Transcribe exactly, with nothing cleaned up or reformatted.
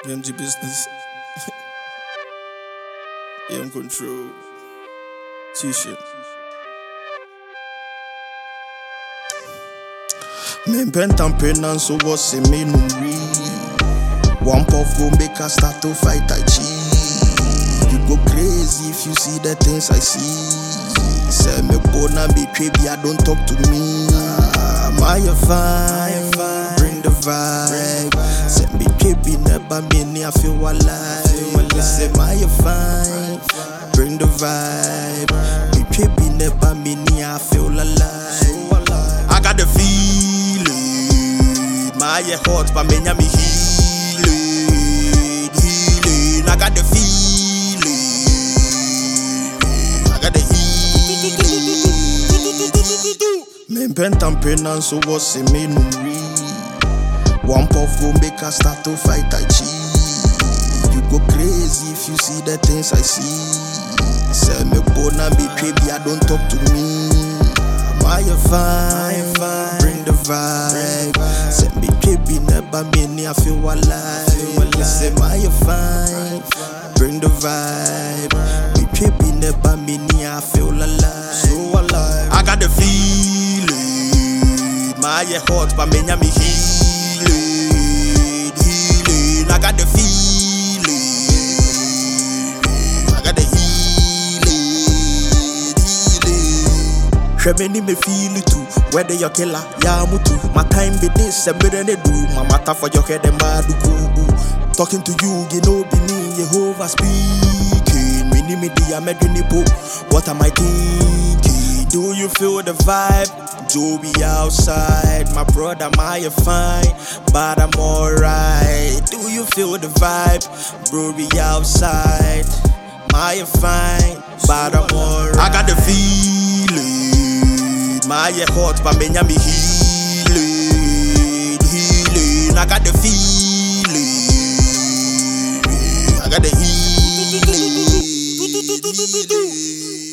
M G business. M control. T-shirt. Men pen tampin and so what's a me no read. One puff go make us start to fight I cheat. You go crazy if you see the things I see. Say me bona be baby, I don't talk to me. Ah, my fine, bring the vibe. Say me baby, never me I feel alive. Say my fine, bring the vibe. Me baby, never me I feel alive. I got the feeling, my heart, but me me healing, healing. I got the feeling, I got the healing. Men pen tampin and so what's a me no read. One puff go make us start to fight I cheat. You go crazy if you see the things I see. Say me bona be baby, I don't talk to me. My fine, bring the vibe. Say me baby, never me I feel alive. Say my fine, bring the vibe. Me baby, never me I feel alive. So alive. I got the feeling, my heart, but me me healing, healing. I got the feeling, I got the healing, healing. Shemeni me feel it too. Whether you're killer, ya mutu. My time be this, and better than do. My matter for your head and bad kubu. Talking to you, you know be me, Jehovah speaking. Mini me the American. What am I thinking? Do you feel the vibe? Joey outside, my brother, my fine, but I'm alright. Do you feel the vibe? Bro, be outside, my fine, but I'm alright. I got the feeling, my heart, but me me healing, healing. I got the feeling, I got the healing.